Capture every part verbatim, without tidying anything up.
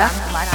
आहूजा।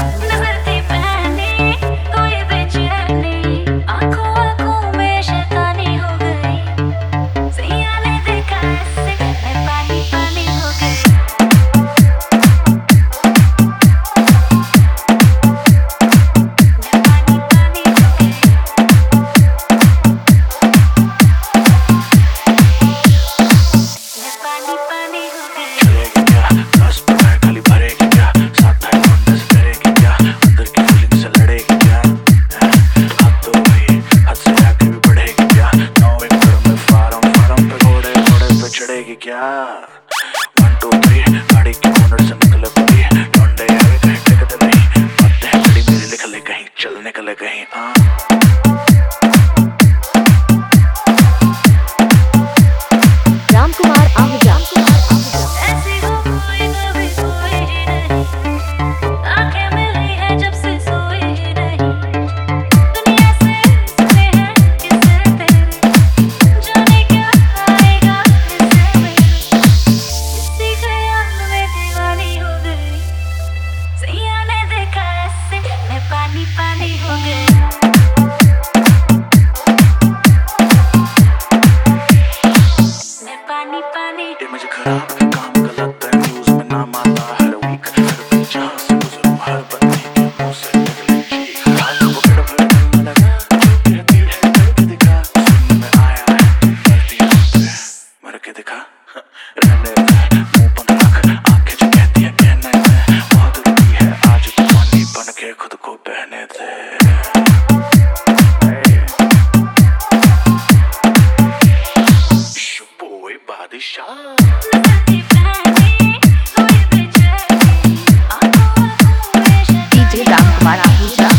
क्या one two three गाड़ी की कॉर्नर से निकले पड़ी लौंडे आए कहीं टिकते नहीं बातें हैं बड़ी मेरी लिख ले कहीं चल निकले कहीं आ रामकुमार आहूजा। पानी पानी हो गए मैं पानी पानी इमेज खराब काम गलत है न्यूज़ में नाम आता हर वीक हर बीच जहाँ से गुजरूं हर बंदे के मुंह से निकले चीख हाथ को गड़ भर में लगा जो कहती है करके दिखा सुनने में आया है तू मरती है मर के दिखा रहने दे मुंह बंद रख आंखें जो कहती है कहने दे बहुत जरूरी है आज तू पानी बन के खुद को बहने दे डीजे रामकुमार आहूजा।